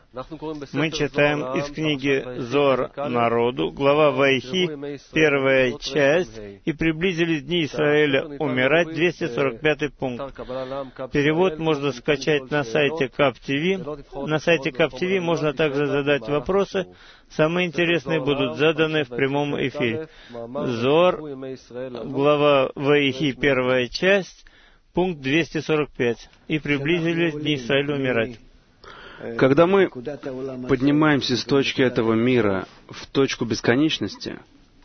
Мы читаем из книги Зоар народу, глава Ваихи, 1 часть, «И приблизились дни Израиля умирать», 245 пункт. Перевод можно скачать на сайте КАП-ТВ. На сайте КАП-ТВ можно также задать вопросы. Самые интересные будут заданы в прямом эфире. Зоар, глава Ваихи, 1 часть, пункт 245. «И приблизились дни Израиля умирать». Когда мы поднимаемся с точки этого мира в точку бесконечности,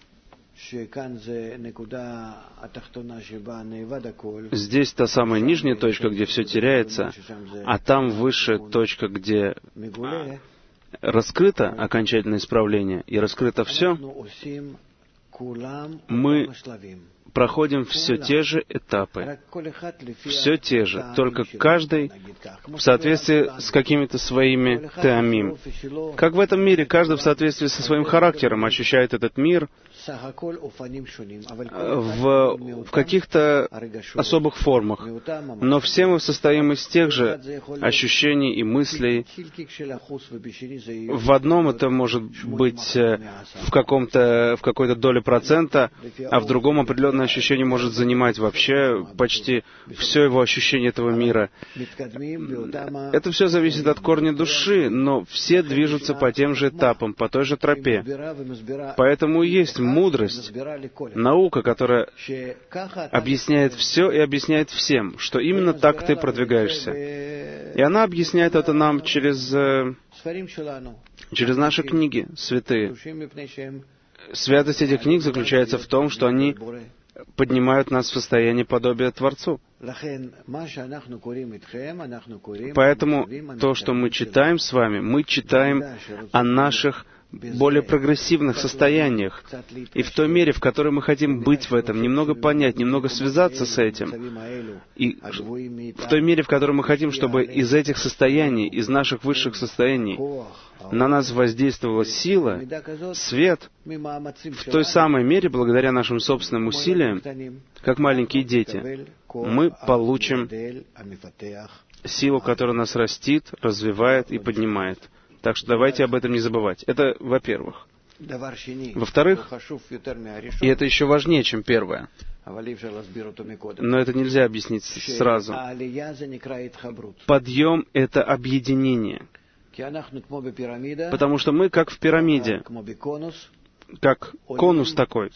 здесь та самая нижняя точка, где все теряется, а там высшая точка, где раскрыто окончательное исправление и раскрыто все, мы проходим все те же этапы, все те же, только каждый в соответствии с какими-то своими теамим. Как в этом мире, каждый в соответствии со своим характером ощущает этот мир в каких-то особых формах. Но все мы состоим из тех же ощущений и мыслей. В одном это может быть в какой-то доле процента, а в другом определенное ощущение может занимать вообще почти все его ощущение этого мира. Это все зависит от корня души, но все движутся по тем же этапам, по той же тропе. Поэтому есть мудрость, наука, которая объясняет все и объясняет всем, что именно так ты продвигаешься. И она объясняет это нам через наши книги святые. Святость этих книг заключается в том, что они поднимают нас в состояние подобия Творцу. Поэтому то, что мы читаем с вами, мы читаем о наших более прогрессивных состояниях. И в той мере, в которой мы хотим быть в этом, немного понять, немного связаться с этим, и в той мере, в которой мы хотим, чтобы из этих состояний, из наших высших состояний, на нас воздействовала сила, свет, в той самой мере, благодаря нашим собственным усилиям, как маленькие дети, мы получим силу, которая нас растит, развивает и поднимает. Так что давайте об этом не забывать. Это во-первых. Во-вторых, и это еще важнее, чем первое, но это нельзя объяснить сразу. Подъем — это объединение. Потому что мы как в пирамиде, как конус такой.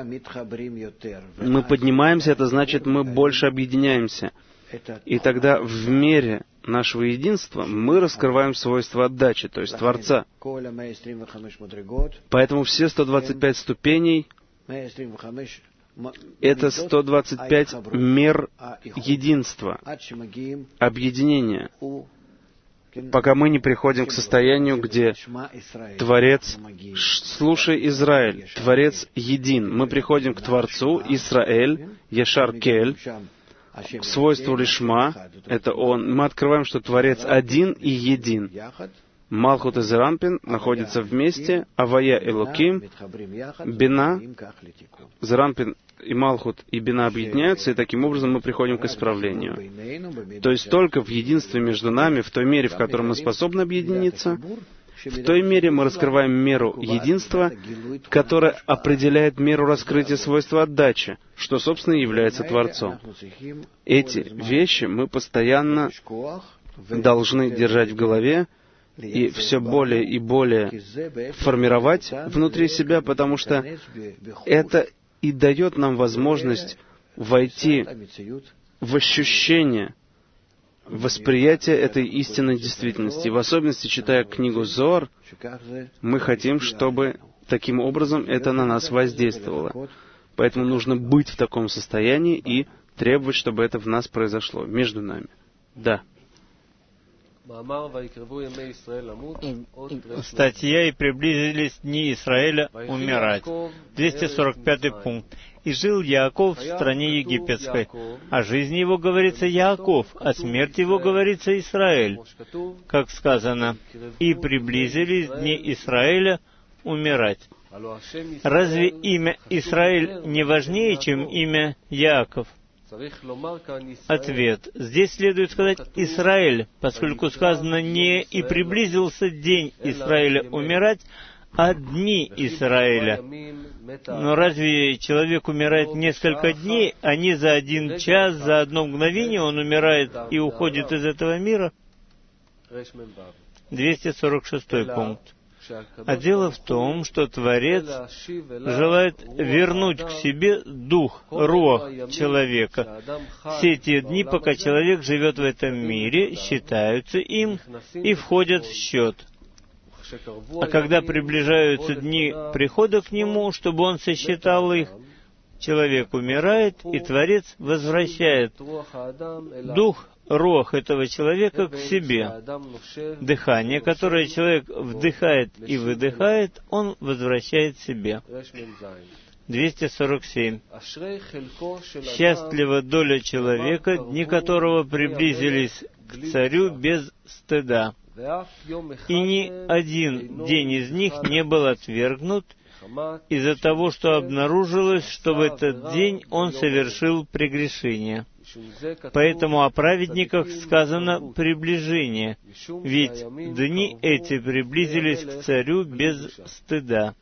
Мы поднимаемся, это значит, мы больше объединяемся. И тогда в мере нашего единства мы раскрываем свойства отдачи, то есть Творца. Поэтому все 125 ступеней — это 125 мер единства, объединения, пока мы не приходим к состоянию, где Творец, слушай, Израиль, Творец един. Мы приходим к Творцу, Исраэль, Ешар Кель, к свойству Лишма, это Он. Мы открываем, что Творец один и един. Малхут и Зерампин находятся вместе, Авая и Элоким, Бина, Зерампин и Малхут и Бина объединяются, и таким образом мы приходим к исправлению. То есть только в единстве между нами, в той мере, в которой мы способны объединиться, в той мере мы раскрываем меру единства, которая определяет меру раскрытия свойства отдачи, что, собственно, является Творцом. Эти вещи мы постоянно должны держать в голове и все более и более формировать внутри себя, потому что это и дает нам возможность войти в ощущение, восприятие этой истинной действительности. В особенности, читая книгу Зоар, мы хотим, чтобы таким образом это на нас воздействовало. Поэтому нужно быть в таком состоянии и требовать, чтобы это в нас произошло, между нами. Да. Статья «И приблизились дни Израиля умирать». 245 пункт. «И жил Яаков в стране египетской. О жизни его говорится Яаков, о смерти его говорится Израиль. Как сказано, и приблизились дни Израиля умирать». Разве имя Израиль не важнее, чем имя Яаков? Ответ. Здесь следует сказать «Израиль», поскольку сказано не «и приблизился день Израиля умирать», а «дни Израиля». Но разве человек умирает несколько дней, а не за 1 час, за 1 мгновение он умирает и уходит из этого мира? 246 пункт. А дело в том, что Творец желает вернуть к себе дух, руах человека. Все те дни, пока человек живет в этом мире, считаются им и входят в счет. А когда приближаются дни прихода к нему, чтобы он сосчитал их, человек умирает, и Творец возвращает дух, руах этого человека к себе. Дыхание, которое человек вдыхает и выдыхает, он возвращает себе. 247. Счастлива доля человека, дни которого приблизились к царю без стыда. И ни один день из них не был отвергнут из-за того, что обнаружилось, что в этот день он совершил прегрешение. Поэтому о праведниках сказано «приближение», ведь дни эти приблизились к царю без стыда.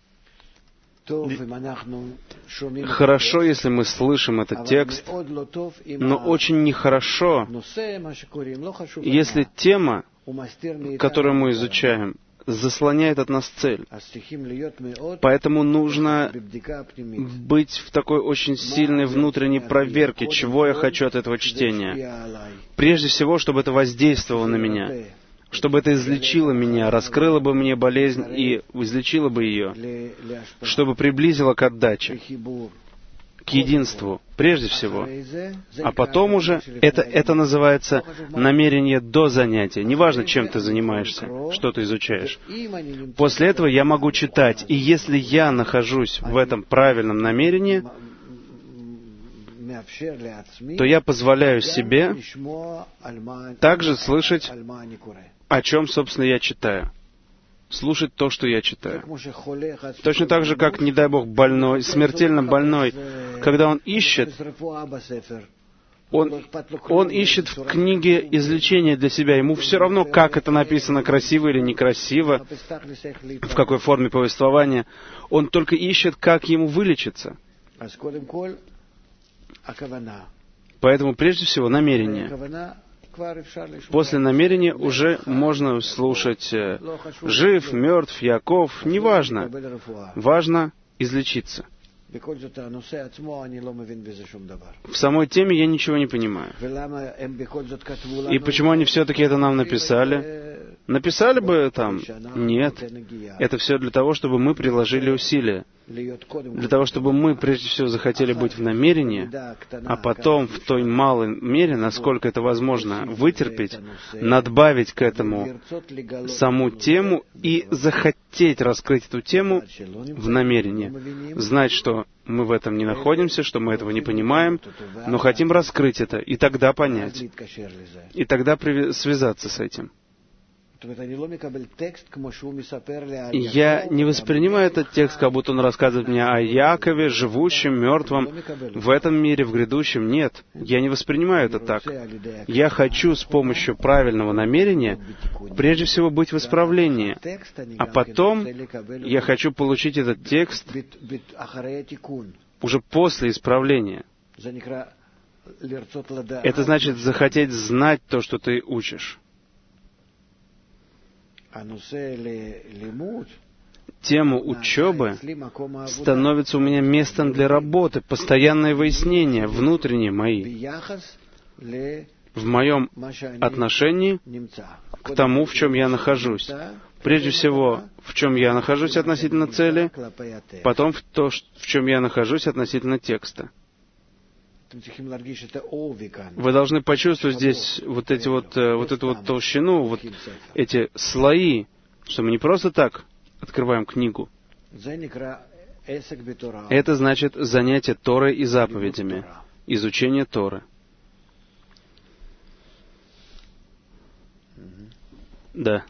Хорошо, если мы слышим этот текст, но очень нехорошо, если тема, которую мы изучаем, заслоняет от нас цель. Поэтому нужно быть в такой очень сильной внутренней проверке, чего я хочу от этого чтения. Прежде всего, чтобы это воздействовало на меня, чтобы это излечило меня, раскрыло бы мне болезнь и излечило бы ее, чтобы приблизило к отдаче, к единству, прежде всего. А потом уже это называется намерение до занятия. Неважно, чем ты занимаешься, что ты изучаешь. После этого я могу читать. И если я нахожусь в этом правильном намерении, то я позволяю себе также слышать, о чем, собственно, я читаю. Слушать то, что я читаю. Точно так же, как, не дай Бог, больной, смертельно больной, когда он ищет, он ищет в книге излечения для себя. Ему все равно, как это написано, красиво или некрасиво, в какой форме повествования. Он только ищет, как ему вылечиться. Поэтому, прежде всего, намерение. После намерения уже можно слушать жив, мертв, Яков, неважно. Важно излечиться. В самой теме я ничего не понимаю. И почему они все-таки это нам написали? Написали бы там? Нет. Это все для того, чтобы мы приложили усилия. Для того, чтобы мы, прежде всего, захотели быть в намерении, а потом в той малой мере, насколько это возможно, вытерпеть, надбавить к этому саму тему и захотеть раскрыть эту тему в намерении. Знать, что мы в этом не находимся, что мы этого не понимаем, но хотим раскрыть это, и тогда понять, и тогда связаться с этим. Я не воспринимаю этот текст, как будто он рассказывает мне о Якове, живущем, мертвом, в этом мире, в грядущем. Нет, я не воспринимаю это так. Я хочу с помощью правильного намерения, прежде всего, быть в исправлении, а потом я хочу получить этот текст уже после исправления. Это значит захотеть знать то, что ты учишь. Тема учебы становится у меня местом для работы, постоянное выяснение, внутренние мои, в моем отношении к тому, в чем я нахожусь. Прежде всего, в чем я нахожусь относительно цели, потом в то, в чем я нахожусь относительно текста. Вы должны почувствовать здесь вот эту толщину, вот эти слои, что мы не просто так открываем книгу. Это значит занятие Торой и заповедями, изучение Торы. Да.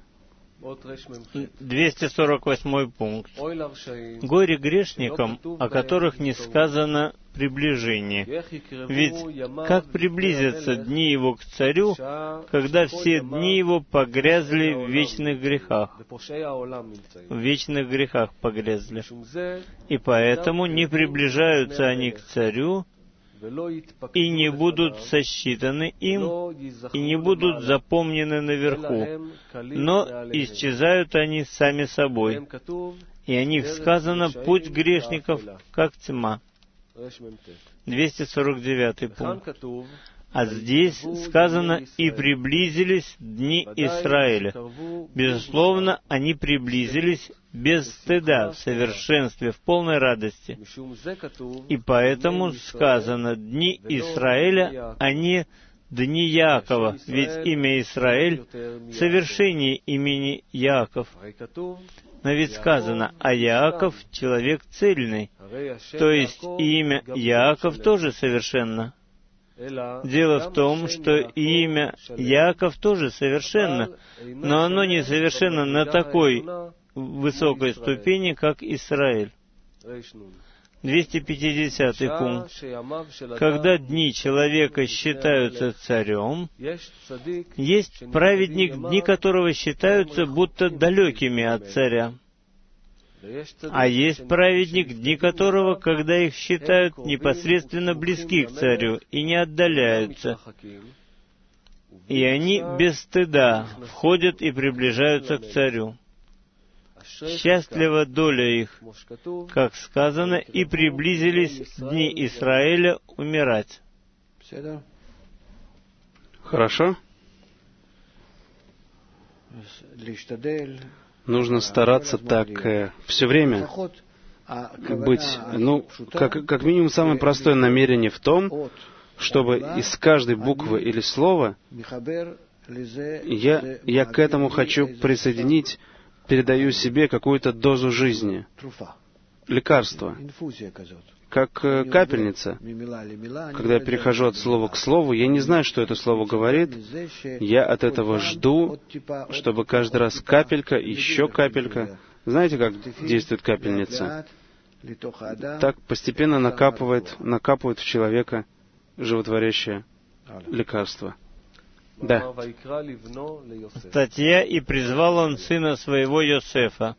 248 пункт. Горе грешникам, о которых не сказано приближение. Ведь как приблизятся дни его к царю, когда все дни его погрязли в вечных грехах? В вечных грехах погрязли. И поэтому не приближаются они к царю, и не будут сосчитаны им, и не будут запомнены наверху, но исчезают они сами собой. И о них сказано: путь грешников, как тьма. 249 пункт. А здесь сказано: «И приблизились дни Израиля». Безусловно, они приблизились без стыда, в совершенстве, в полной радости. И поэтому сказано: «Дни Израиля», а не «дни Яакова», ведь имя Израиль — совершение имени Яаков. Но ведь сказано: «А Яаков — человек цельный», то есть имя Яаков тоже совершенно. Дело в том, что имя Яаков тоже совершенно, но оно не совершенно на такой высокой ступени, как Израиль. 250 пункт. Когда дни человека считаются царем, есть праведник, дни которого считаются будто далекими от царя. А есть праведник, дни которого, когда их считают непосредственно близки к царю и не отдаляются. И они без стыда входят и приближаются к царю. Счастлива доля их, как сказано, и приблизились дни Израиля умирать. Хорошо? Нужно стараться так все время быть, как минимум, самое простое намерение в том, чтобы из каждой буквы или слова я к этому хочу присоединить, передаю себе какую-то дозу жизни, лекарство, как капельница. Когда я перехожу от слова к слову, я не знаю, что это слово говорит, я от этого жду, чтобы каждый раз капелька, еще капелька. Знаете, как действует капельница? Так постепенно накапывает в человека животворящее лекарство. Да. Статья: «И призвал он сына своего Йосефа».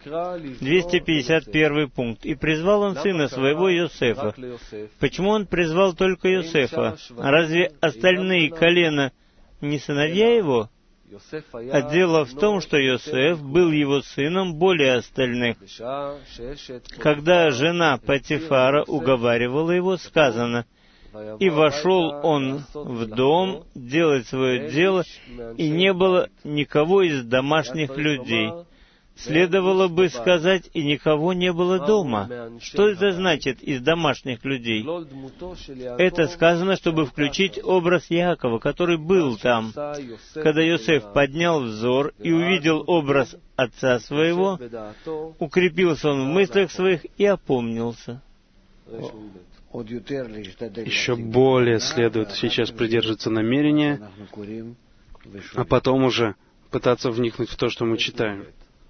251 пункт. «И призвал он сына своего Йосефа». Почему он призвал только Йосефа? Разве остальные колена не сыновья его? А дело в том, что Йосеф был его сыном более остальных. Когда жена Потифара уговаривала его, сказано: «И вошел он в дом делать свое дело, и не было никого из домашних людей». Следовало бы сказать: «И никого не было дома». Что это значит «из домашних людей»? Это сказано, чтобы включить образ Яакова, который был там. Когда Йосеф поднял взор и увидел образ отца своего, укрепился он в мыслях своих и опомнился. Еще более следует сейчас придерживаться намерения, а потом уже пытаться вникнуть в то, что мы читаем.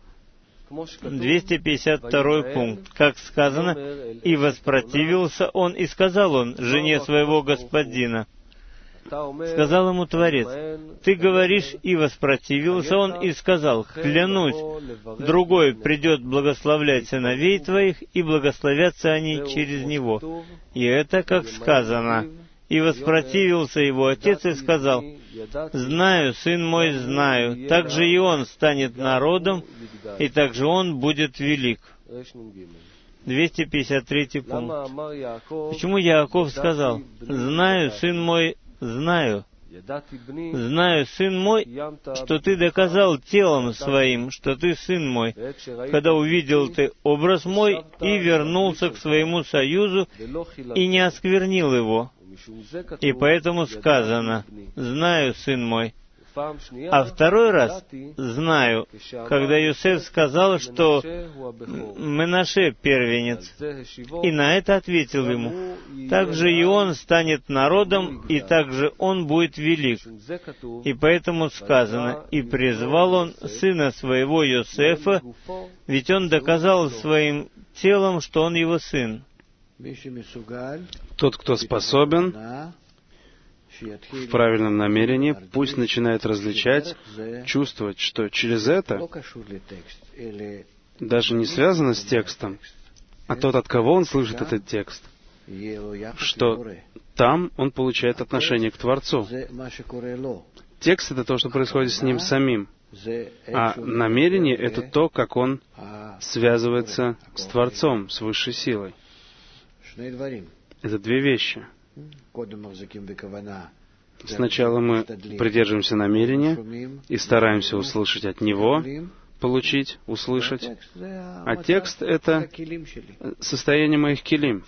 252 пункт. Как сказано: «И воспротивился он, и сказал он жене своего господина». Сказал ему Творец: «Ты говоришь, и воспротивился он, и сказал: клянусь, другой придет благословлять сыновей твоих, и благословятся они через него». И это, как сказано: «И воспротивился его отец и сказал: знаю, сын мой, знаю, также и он станет народом, и также он будет велик». 253 пункт. Почему Яаков сказал: «Знаю, сын мой, знаю»? «Знаю, сын мой, что ты доказал телом своим, что ты сын мой, когда увидел ты образ мой и вернулся к своему союзу и не осквернил его». И поэтому сказано: «Знаю, сын мой». А второй раз «знаю», когда Йосеф сказал, что Менаше первенец. И на это ответил ему: «Также и он станет народом, и также он будет велик». И поэтому сказано: «И призвал он сына своего Йосефа», ведь он доказал своим телом, что он его сын. Тот, кто способен в правильном намерении, пусть начинает различать, чувствовать, что через это даже не связано с текстом, а тот, от кого он слышит этот текст, что там он получает отношение к Творцу. Текст — это то, что происходит с ним самим, а намерение — это то, как он связывается с Творцом, с высшей силой. Это две вещи. Сначала мы придерживаемся намерения и стараемся услышать от него, получить, услышать. А текст — это состояние моих килим.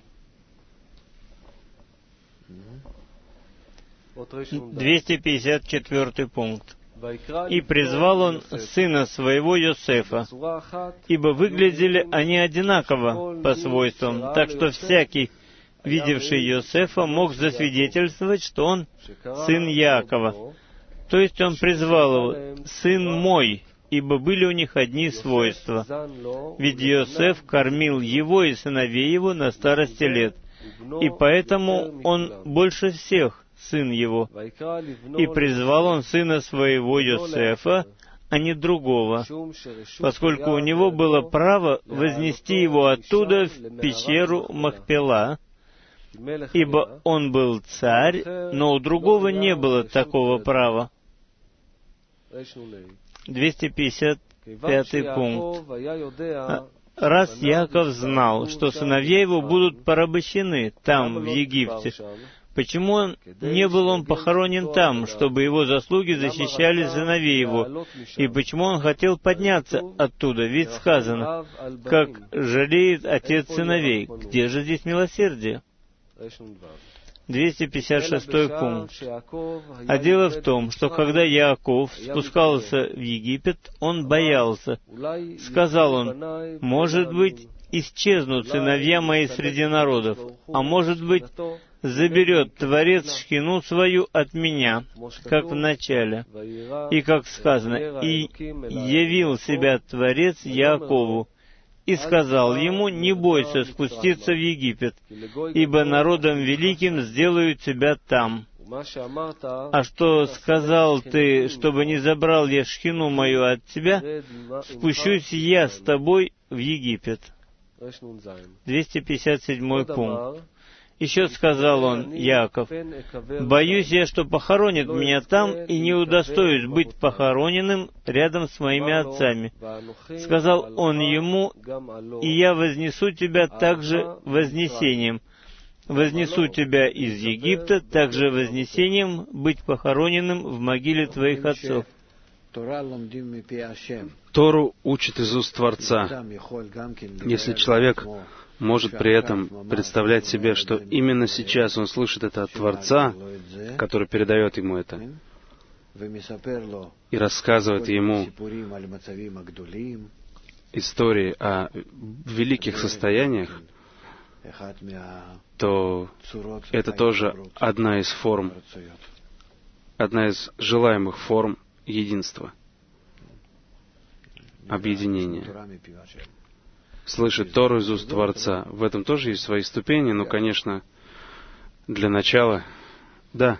254 пункт. «И призвал он сына своего Йосефа, ибо выглядели они одинаково по свойствам, так что всякий, видевший Йосефа, мог засвидетельствовать, что он сын Яакова. То есть он призвал его «сын мой», ибо были у них одни свойства. Ведь Йосеф кормил его и сыновей его на старости лет, и поэтому он больше всех сын его. И призвал он сына своего Йосефа, а не другого, поскольку у него было право вознести его оттуда в пещеру Махпела, ибо он был царь, но у другого не было такого права». 255 пункт. «Раз Яков знал, что сыновья его будут порабощены там, в Египте, почему не был он похоронен там, чтобы его заслуги защищали сыновей его? И почему он хотел подняться оттуда? Ведь сказано, как жалеет отец сыновей. Где же здесь милосердие?» 256 пункт. «А дело в том, что когда Яаков спускался в Египет, он боялся. Сказал он, может быть, исчезнут сыновья мои среди народов, а может быть, заберет Творец шхину свою от меня, как в начале. И как сказано, и явил себя Творец Яакову, и сказал ему, не бойся спуститься в Египет, ибо народом великим сделаю тебя там. А что сказал ты, чтобы не забрал я шхину мою от тебя, спущусь я с тобой в Египет». 257 пункт. Еще сказал он, Яаков, «Боюсь я, что похоронят меня там, и не удостоюсь быть похороненным рядом с моими отцами». Сказал он ему, «И я вознесу тебя также вознесением. Вознесу тебя из Египта также вознесением быть похороненным в могиле твоих отцов». Тору учит из уст Творца. Если человек может при этом представлять себе, что именно сейчас он слышит это от Творца, который передает ему это, и рассказывает ему истории о великих состояниях, то это тоже одна из форм, одна из желаемых форм единства, объединения. Слышать Тору из уст Творца. В этом тоже есть свои ступени, но, конечно, для начала, да.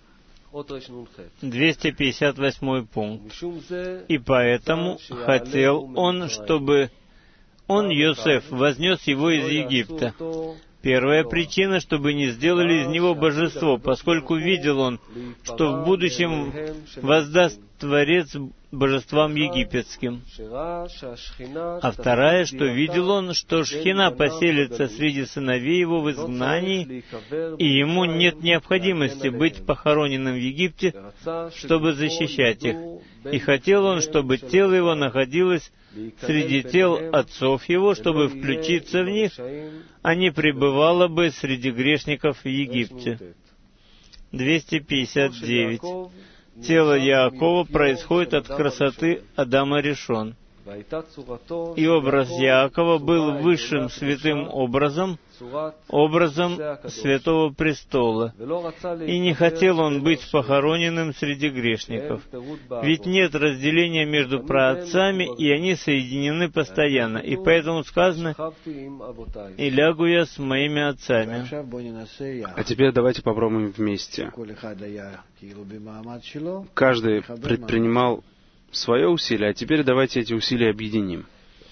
258 пункт. «И поэтому хотел он, чтобы он, Йосеф, вознес его из Египта». Первая причина, чтобы не сделали из него божество, поскольку видел он, что в будущем воздаст Творец божествам египетским. А вторая, что видел он, что шхина поселится среди сыновей его в изгнании, и ему нет необходимости быть похороненным в Египте, чтобы защищать их. И хотел он, чтобы тело его находилось среди тел отцов его, чтобы включиться в них, а не пребывало бы среди грешников в Египте. 259. Тело Яакова происходит от красоты Адама Ришон. И образ Яакова был высшим святым образом, образом Святого Престола. И не хотел он быть похороненным среди грешников. Ведь нет разделения между праотцами, и они соединены постоянно. И поэтому сказано: «И лягу я с моими отцами». А теперь давайте попробуем вместе. Каждый предпринимал свое усилие, а теперь давайте эти усилия объединим.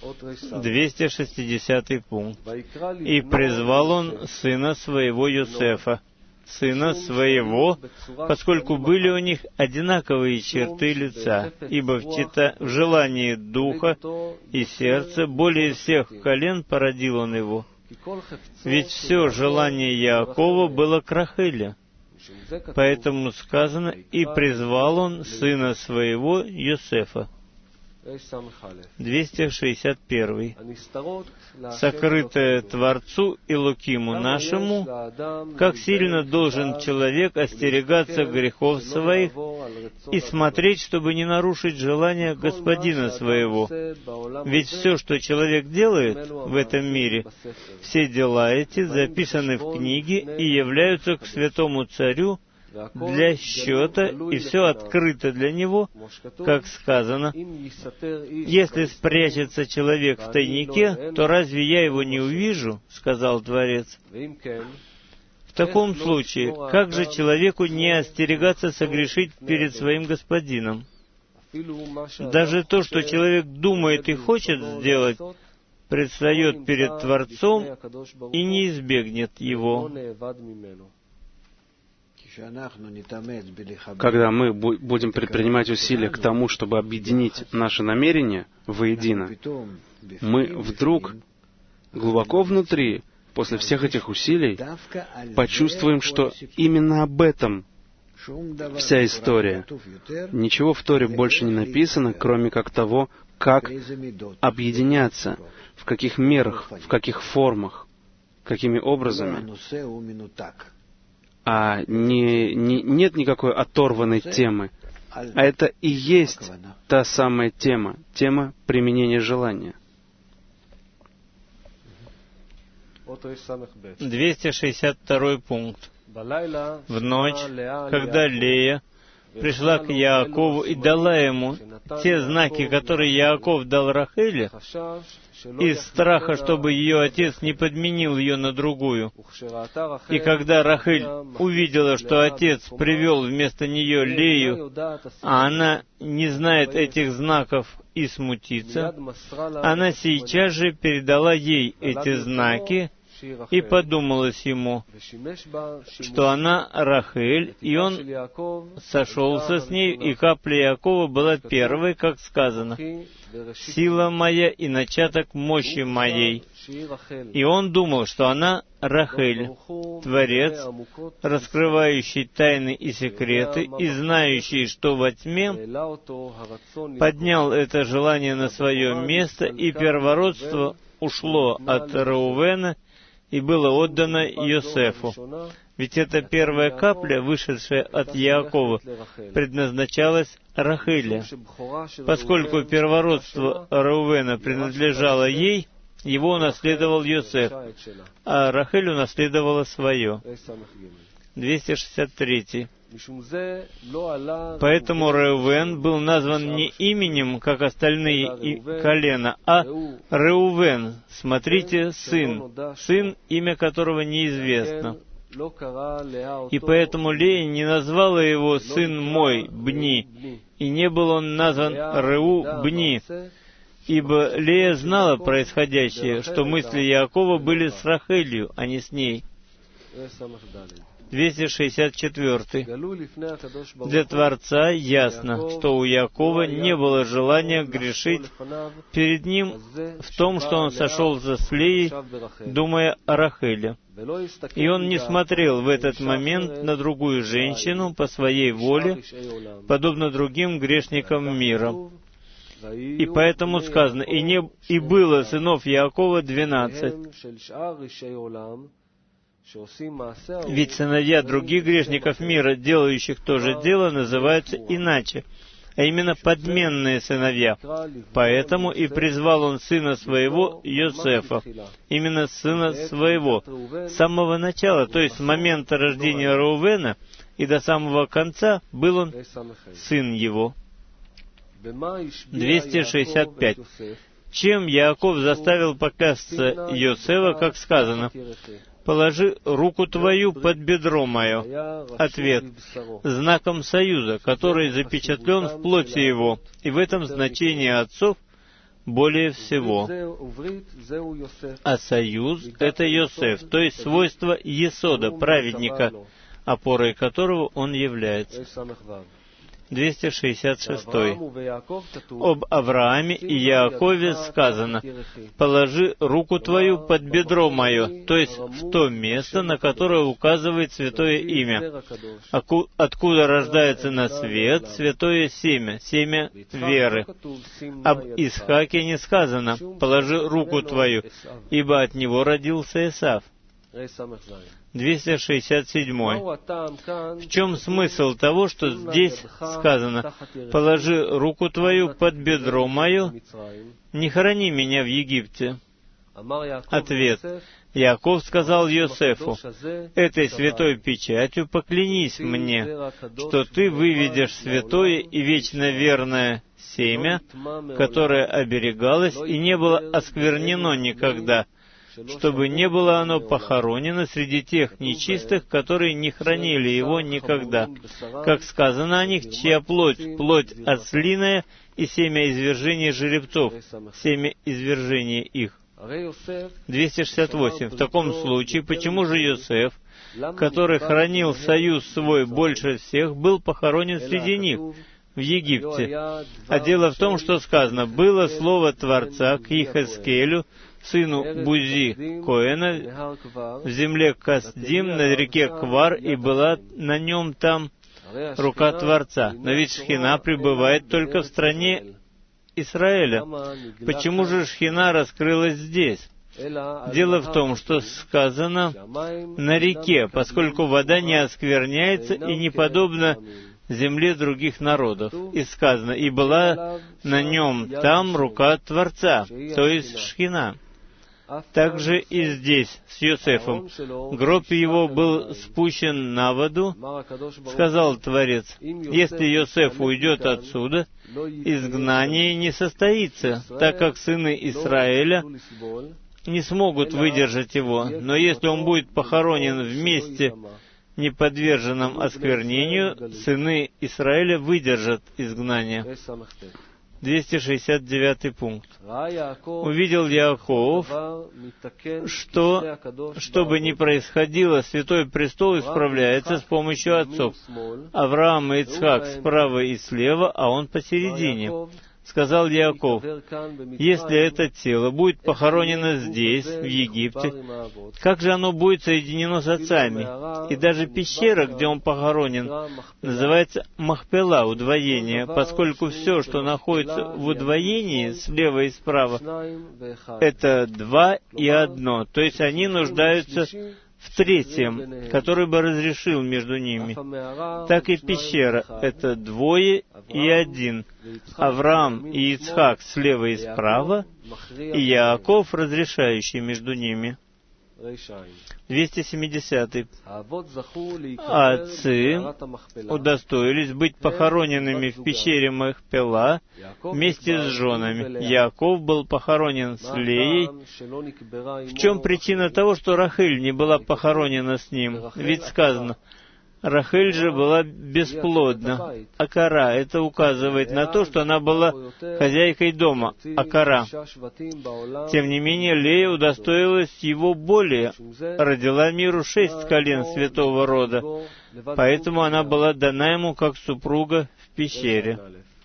260 пункт. «И призвал он сына своего Йосефа, сына своего, поскольку были у них одинаковые черты лица, ибо в желании духа и сердца более всех колен породил он его. Ведь все желание Яакова было к Рахеле. Поэтому сказано: и призвал он сына своего Йосефа». 261. «Сокрытое Творцу Элокиму нашему, как сильно должен человек остерегаться грехов своих и смотреть, чтобы не нарушить желания Господина своего. Ведь все, что человек делает в этом мире, все дела эти записаны в книге и являются к святому царю для счета, и все открыто для него, как сказано: если спрячется человек в тайнике, то разве я его не увижу, сказал Творец. В таком случае, как же человеку не остерегаться согрешить перед своим Господином? Даже то, что человек думает и хочет сделать, предстает перед Творцом и не избегнет его. Когда мы будем предпринимать усилия к тому, чтобы объединить наши намерения воедино, мы вдруг глубоко внутри, после всех этих усилий, почувствуем, что именно об этом вся история. Ничего в Торе больше не написано, кроме как того, как объединяться, в каких мерах, в каких формах, какими образами. Нет никакой оторванной темы. А это и есть та самая тема, тема применения желания. 262 пункт. В ночь, когда Лея пришла к Яакову и дала ему те знаки, которые Яаков дал Рахеле, из страха, чтобы ее отец не подменил ее на другую. И когда Рахель увидела, что отец привел вместо нее Лею, а она не знает этих знаков и смутится, она сейчас же передала ей эти знаки, и подумалось ему, что она Рахель, и он сошелся с ней, и капля Яакова была первой, как сказано: «Сила моя и начаток мощи моей». И он думал, что она Рахель, Творец, раскрывающий тайны и секреты, и знающий, что во тьме, поднял это желание на свое место, и первородство ушло от Реувена и было отдано Йосефу. Ведь эта первая капля, вышедшая от Яакова, предназначалась Рахеле. Поскольку первородство Реувена принадлежало ей, его унаследовал Йосеф, а Рахель унаследовала свое. 263. Поэтому Реувен был назван не именем, как остальные колена, а Реувен, смотрите, сын, имя которого неизвестно. И поэтому Лея не назвала его «сын мой, Бни», и не был он назван Реу Бни, ибо Лея знала происходящее, что мысли Яакова были с Рахелью, а не с ней. 264. Для Творца ясно, что у Яакова не было желания грешить перед ним в том, что он сошелся с Леей, думая о Рахеле. И он не смотрел в этот момент на другую женщину по своей воле, подобно другим грешникам мира. И поэтому сказано: «И было сынов Яакова 12». Ведь сыновья других грешников мира, делающих то же дело, называются иначе. а именно подменные сыновья. Поэтому и призвал он сына своего Йосефа, именно сына своего, с самого начала, то есть с момента рождения Реувена и до самого конца был он сын его. 265. Чем Яаков заставил поклясться Йосефа, как сказано: «Положи руку твою под бедро мое». Ответ: знаком союза, который запечатлен в плоти его, и в этом значение отцов более всего. А союз — это Йосеф, то есть свойство Есода, праведника, опорой которого он является. 266. Об Аврааме и Яакове сказано: «Положи руку твою под бедро мое», то есть в то место, на которое указывает святое имя, откуда рождается на свет святое семя, семя веры. Об Исхаке не сказано: «Положи руку твою», ибо от него родился Исав. 267. В чем смысл того, что здесь сказано: «Положи руку твою под бедро мое, не храни меня в Египте»? Ответ: Яаков сказал Йосефу: «Этой святой печатью поклянись мне, что ты выведешь святое и вечно верное семя, которое оберегалось и не было осквернено никогда, чтобы не было оно похоронено среди тех нечистых, которые не хранили его никогда. Как сказано о них: чья плоть ослиная, и семя извержения жеребцов, семя извержения их». 268. В таком случае, почему же Йосеф, который хранил союз свой больше всех, был похоронен среди них в Египте? А дело в том, что сказано: «Было слово Творца к Йехескелю, сыну Бузи Коэна, в земле Касдим, на реке Квар, и была на нем там рука Творца». Но ведь Шхина пребывает только в стране Израиля. Почему же Шхина раскрылась здесь? Дело в том, что сказано «на реке», поскольку вода не оскверняется и не подобна земле других народов. И сказано: «И была на нем там рука Творца», то есть Шхина. Также и здесь, с Йосефом. Гроб его был спущен на воду. Сказал Творец: «Если Йосеф уйдет отсюда, изгнание не состоится, так как сыны Израиля не смогут выдержать его. Но если он будет похоронен в месте, не подверженном осквернению, сыны Израиля выдержат изгнание». 269 пункт. Увидел Яаков, что, чтобы не происходило, Святой Престол исправляется с помощью отцов. Авраам и Ицхак справа и слева, а он посередине. Сказал Яаков: «Если это тело будет похоронено здесь, в Египте, как же оно будет соединено с отцами?» И даже пещера, где он похоронен, называется Махпела, удвоение, поскольку все, что находится в удвоении, слева и справа, это два и одно, то есть они нуждаются в третьем, который бы разрешил между ними. Так и пещера — это двое и один. Авраам и Ицхак слева и справа, и Яаков, разрешающий между ними. 270. Отцы удостоились быть похороненными в пещере Махпела вместе с женами. Яаков был похоронен с Леей. В чем причина того, что Рахиль не была похоронена с ним? Ведь сказано: Рахиль же была бесплодна. Акара — это указывает на то, что она была хозяйкой дома. Акара. Тем не менее, Лея удостоилась его более, родила миру 6 колен святого рода, поэтому она была дана ему как супруга в пещере.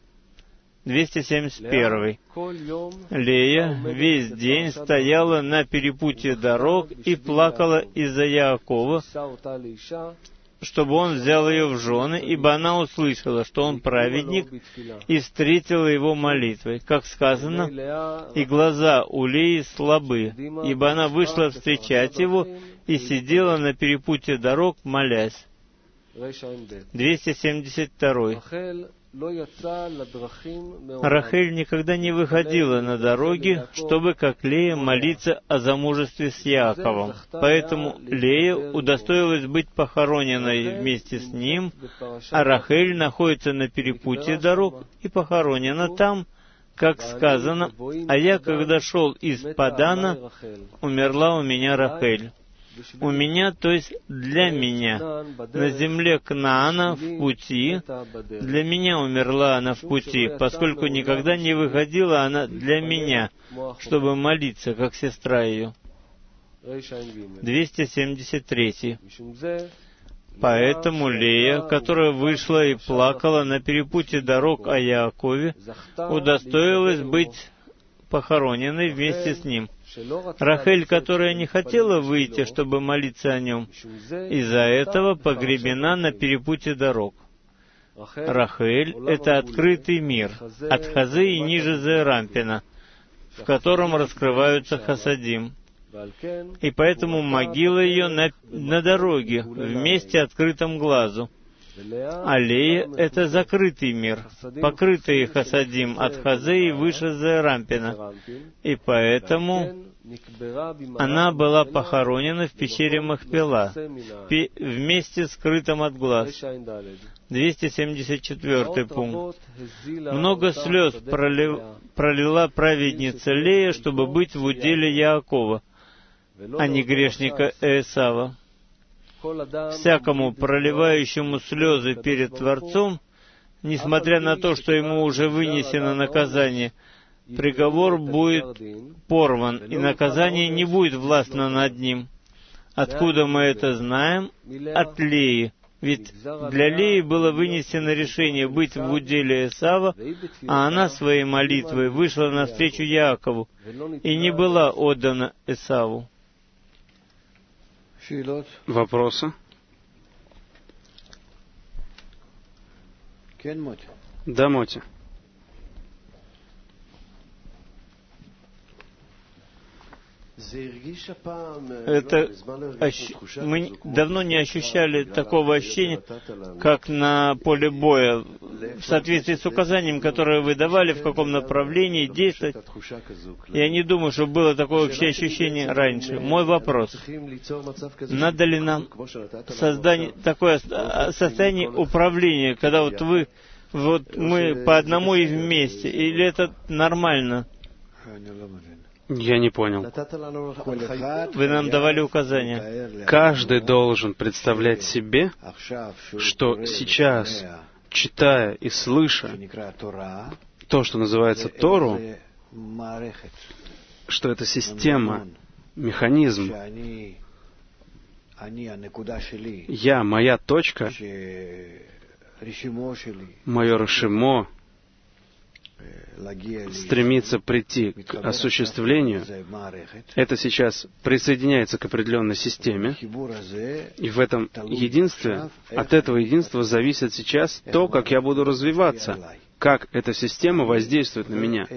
271. Лея весь день стояла на перепутье дорог и плакала из-за Яакова, чтобы он взял ее в жены, ибо она услышала, что он праведник, и встретила его молитвой. Как сказано: «И глаза у Леи слабы, ибо она вышла встречать его и сидела на перепутье дорог, молясь». 272. Рахель никогда не выходила на дороги, чтобы, как Лея, молиться о замужестве с Яаковом. Поэтому Лея удостоилась быть похороненной вместе с ним, а Рахель находится на перепутье дорог и похоронена там, как сказано: «А я, когда шел из Падана, умерла у меня Рахель». У меня, то есть для меня, на земле Кнаана в пути, для меня умерла она в пути, поскольку никогда не выходила она для меня, чтобы молиться, как сестра ее. 273. Поэтому Лея, которая вышла и плакала на перепутье дорог о Яакове, удостоилась быть похороненной вместе с ним. Рахель, которая не хотела выйти, чтобы молиться о нем, из-за этого погребена на перепутье дорог. Рахель — это открытый мир, от Хазы и ниже Зерампина, в котором раскрываются Хасадим. И поэтому могила ее на дороге, в месте открытом глазу. А Лея — это закрытый мир, покрытый Хасадим от Хазы и выше Зерампина. И поэтому она была похоронена в пещере Махпела, в месте скрытом от глаз. 274 пункт. Много слез пролила праведница Лея, чтобы быть в уделе Яакова, а не грешника Эсава. Всякому проливающему слезы перед Творцом, несмотря на то, что ему уже вынесено наказание, приговор будет порван, и наказание не будет властно над ним. Откуда мы это знаем? От Леи. Ведь для Леи было вынесено решение быть в уделе Эсава, а она своей молитвой вышла навстречу Яакову и не была отдана Эсаву. Вопросы? Да, Моти. Мы давно не ощущали такого ощущения, как на поле боя, в соответствии с указанием, которое вы давали, в каком направлении действовать. Я не думаю, что было такое общее ощущение раньше. Мой вопрос: надо ли нам создать такое состояние управления, когда мы по одному и вместе, или это нормально? Я не понял. Вы нам давали указания. Каждый должен представлять себе, что сейчас, читая и слыша то, что называется Тору, что это система, механизм. Я, моя точка, мое решимо, стремится прийти к осуществлению, это сейчас присоединяется к определенной системе, и в этом единстве, от этого единства зависит сейчас то, как я буду развиваться, как эта система воздействует на меня.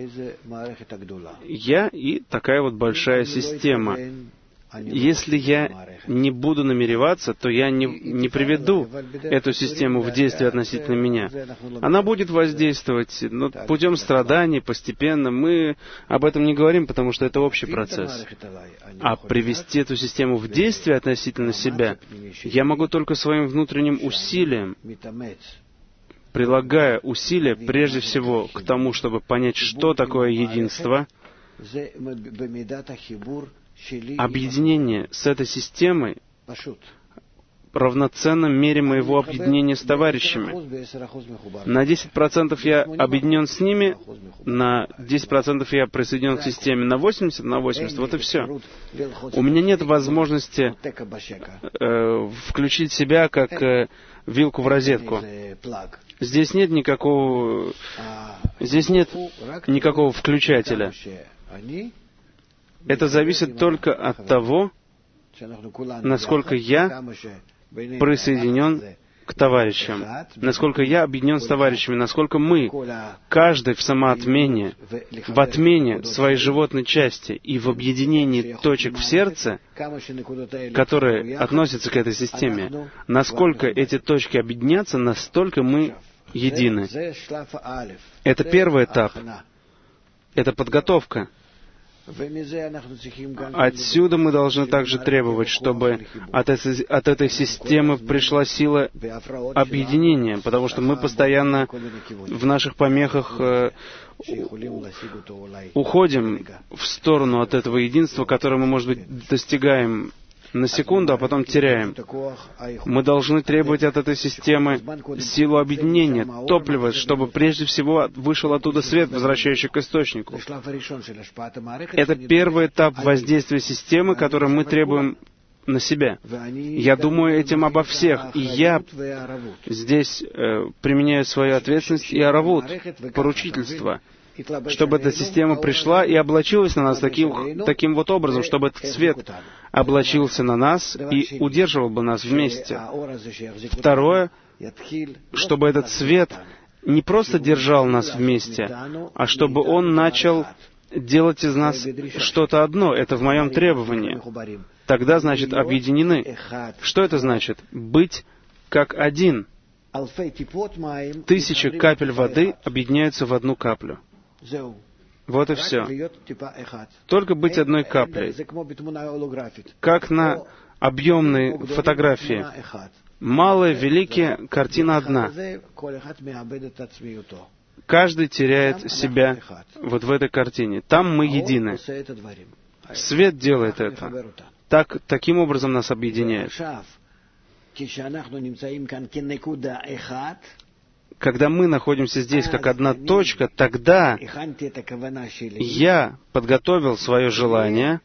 Я и такая вот большая система. Если я не буду намереваться, то я не приведу эту систему в действие относительно меня. Она будет воздействовать путем страданий, постепенно. Мы об этом не говорим, потому что это общий процесс. А привести эту систему в действие относительно себя я могу только своим внутренним усилием, прилагая усилия прежде всего к тому, чтобы понять, что такое единство. Объединение с этой системой равноценно мере моего объединения с товарищами. На 10% я объединен с ними, на 10% я присоединен к системе, на 80%, на 80%, вот и все. У меня нет возможности включить себя как вилку в розетку. Здесь нет никакого включателя. Это зависит только от того, насколько я присоединен к товарищам, насколько я объединен с товарищами, насколько мы, каждый в самоотмене, в отмене своей животной части и в объединении точек в сердце, которые относятся к этой системе, насколько эти точки объединятся, настолько мы едины. Это первый этап. Это подготовка. Отсюда мы должны также требовать, чтобы от этой системы пришла сила объединения, потому что мы постоянно в наших помехах уходим в сторону от этого единства, которое мы, может быть, достигаем на секунду, а потом теряем. Мы должны требовать от этой системы силу объединения, топливо, чтобы прежде всего вышел оттуда свет, возвращающий к источнику. Это первый этап воздействия системы, который мы требуем на себя. Я думаю этим обо всех, и я здесь применяю свою ответственность и аравут, поручительство, чтобы эта система пришла и облачилась на нас таким вот образом, чтобы этот свет облачился на нас и удерживал бы нас вместе. Второе, чтобы этот свет не просто держал нас вместе, а чтобы он начал делать из нас что-то одно. Это в моем требовании. Тогда, значит, объединены. Что это значит? Быть как один. 1000 капель воды объединяются в одну каплю. Вот и все. Только быть одной каплей. Как на объемной фотографии. Малые, великие, картина одна. Каждый теряет себя вот в этой картине. Там мы едины. Свет делает это. Таким образом нас объединяет. Когда мы находимся здесь как одна точка, тогда я подготовил свое желание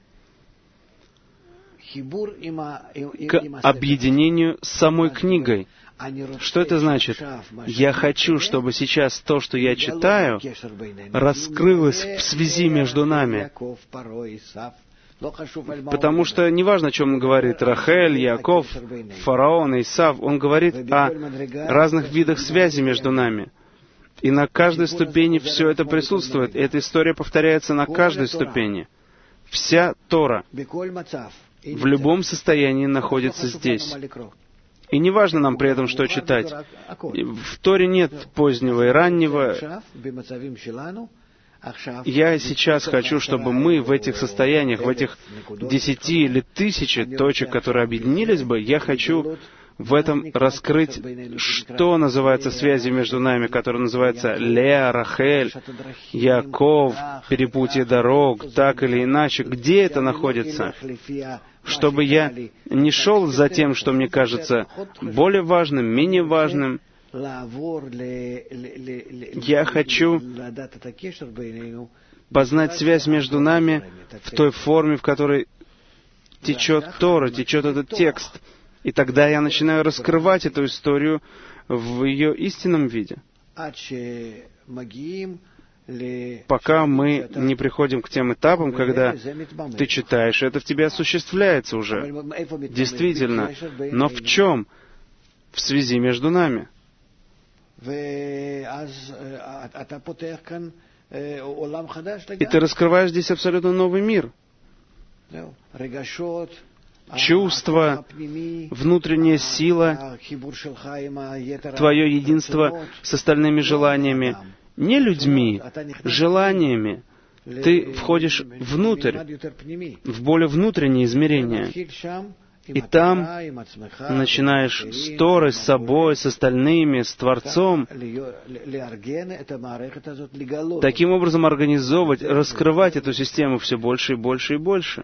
к объединению с самой книгой. Что это значит? Я хочу, чтобы сейчас то, что я читаю, раскрылось в связи между нами. Потому что неважно, о чем он говорит, Рахель, Яков, Фараон, Исав, он говорит о разных видах связи между нами. И на каждой ступени все это присутствует. И эта история повторяется на каждой ступени. Вся Тора в любом состоянии находится здесь. И не важно нам при этом, что читать. В Торе нет позднего и раннего. Я сейчас хочу, чтобы мы в этих состояниях, в этих 10 или 1000 точек, которые объединились бы, я хочу в этом раскрыть, что называется связью между нами, которая называется Леа, Рахель, Яков, перепутье дорог, так или иначе, где это находится, чтобы я не шел за тем, что мне кажется более важным, менее важным. Я хочу познать связь между нами в той форме, в которой течет Тора, течет этот текст. И тогда я начинаю раскрывать эту историю в ее истинном виде. Пока мы не приходим к тем этапам, когда ты читаешь, это в тебе осуществляется уже. Действительно. Но в чем? В связи между нами. И ты раскрываешь здесь абсолютно новый мир. Чувство, внутренняя сила, твое единство с остальными желаниями. Не людьми, желаниями. Ты входишь внутрь, в более внутренние измерения. И там начинаешь с Торой, с собой, с остальными, с Творцом, таким образом организовывать, раскрывать эту систему все больше и больше и больше.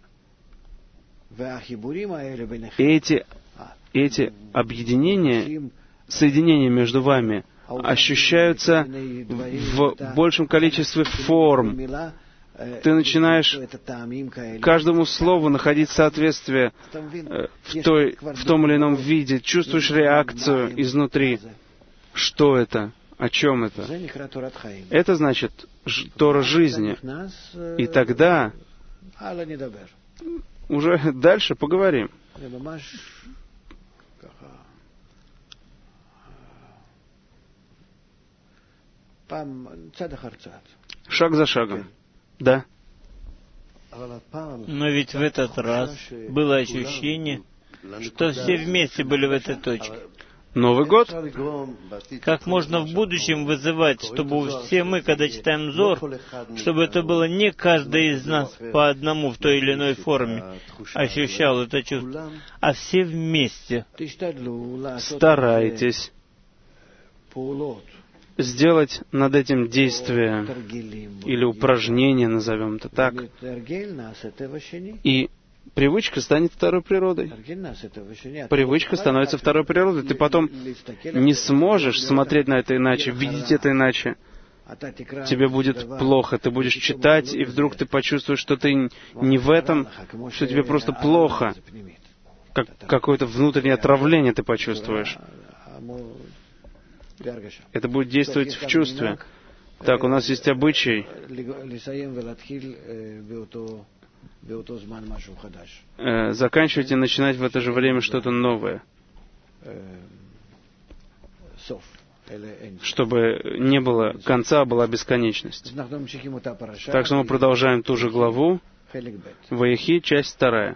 И эти объединения, соединения между вами ощущаются в большем количестве форм. Ты начинаешь каждому слову находить соответствие в том или ином виде, чувствуешь реакцию изнутри. Что это? О чем это? Это значит Тора жизни. И тогда уже дальше поговорим. Шаг за шагом. Да. Но ведь в этот раз было ощущение, что все вместе были в этой точке. Новый год. Как можно в будущем вызывать, чтобы все мы, когда читаем Зор, чтобы это было не каждый из нас по одному в той или иной форме ощущал это чувство, а все вместе. Старайтесь сделать над этим действие или упражнение, назовем это так, и привычка станет второй природой. Привычка становится второй природой. Ты потом не сможешь смотреть на это иначе, видеть это иначе. Тебе будет плохо. Ты будешь читать, и вдруг ты почувствуешь, что ты не в этом, что тебе просто плохо. Как какое-то внутреннее отравление ты почувствуешь. Это будет действовать в чувстве. Так, у нас есть обычай заканчивать и начинать в это же время что-то новое, чтобы не было конца, а была бесконечность. Так что мы продолжаем ту же главу, Ваихи, часть 2.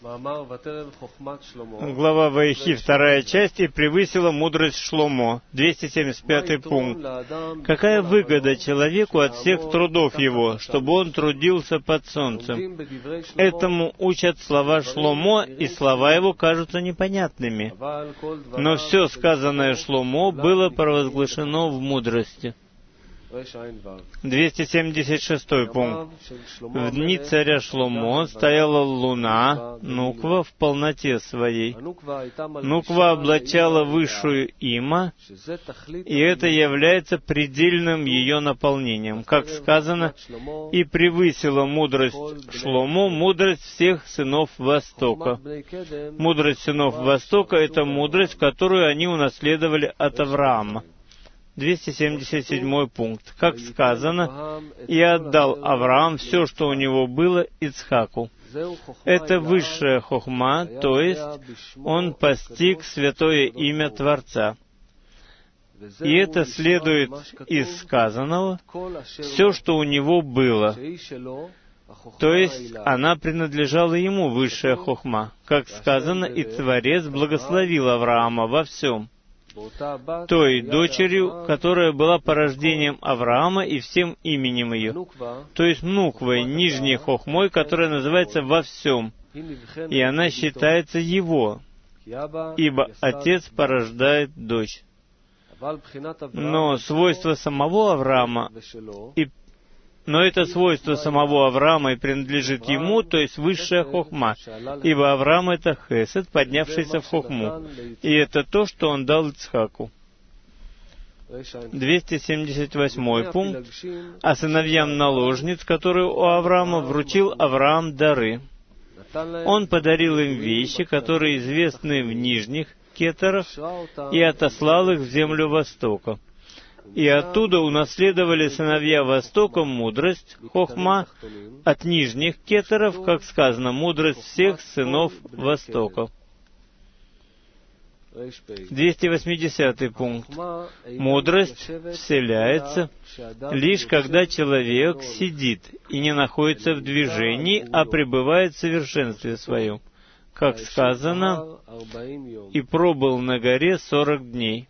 Глава Ваихи, 2 часть, и превысила мудрость Шломо, 275 пункт. Какая выгода человеку от всех трудов его, чтобы он трудился под солнцем? Этому учат слова Шломо, и слова его кажутся непонятными. Но все сказанное Шломо было провозглашено в мудрости. 276 пункт. В дни царя Шломо стояла луна, Нуква, в полноте своей. Нуква облачала высшую Има, и это является предельным ее наполнением. Как сказано, «И превысила мудрость Шломо мудрость всех сынов Востока». Мудрость сынов Востока — это мудрость, которую они унаследовали от Авраама. 277 пункт. Как сказано, «И отдал Авраам все, что у него было, Ицхаку». Это высшая хохма, то есть он постиг святое имя Творца. И это следует из сказанного, все, что у него было. То есть она принадлежала ему, высшая хохма. Как сказано, «И Творец благословил Авраама во всем». Той дочерью, которая была порождением Авраама и всем именем ее, то есть Нуквой, нижней хохмой, которая называется «во всем», и она считается его, ибо отец порождает дочь. Но свойство самого Авраама Но это свойство самого Авраама и принадлежит ему, то есть высшая хохма, ибо Авраам — это хесед, поднявшийся в хохму, и это то, что он дал Ицхаку. 278 пункт. А сыновьям наложниц, которые у Авраама, вручил Авраам дары. Он подарил им вещи, которые известны в нижних кетерах, и отослал их в землю Востока. И оттуда унаследовали сыновья Востока мудрость, хохма, от нижних кетеров, как сказано, мудрость всех сынов Востока. 280 пункт. Мудрость вселяется лишь когда человек сидит и не находится в движении, а пребывает в совершенстве своем. Как сказано, и пробыл на горе 40 дней.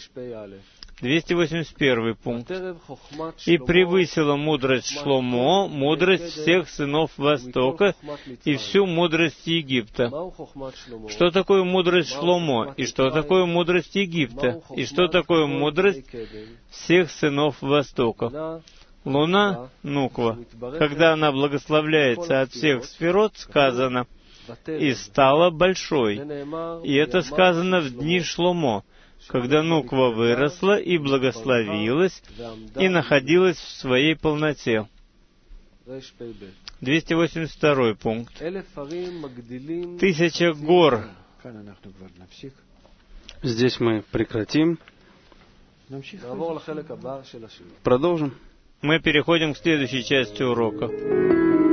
281 пункт. «И превысила мудрость Шломо, мудрость всех сынов Востока и всю мудрость Египта». Что такое мудрость Шломо? И что такое мудрость Египта? И что такое мудрость всех сынов Востока? Луна, Нуква, когда она благословляется от всех сферот, сказано, «И стала большой». И это сказано в дни Шломо, когда Нуква выросла и благословилась, и находилась в своей полноте. 282 пункт. 1000 гор. Здесь мы прекратим. Продолжим. Мы переходим к следующей части урока.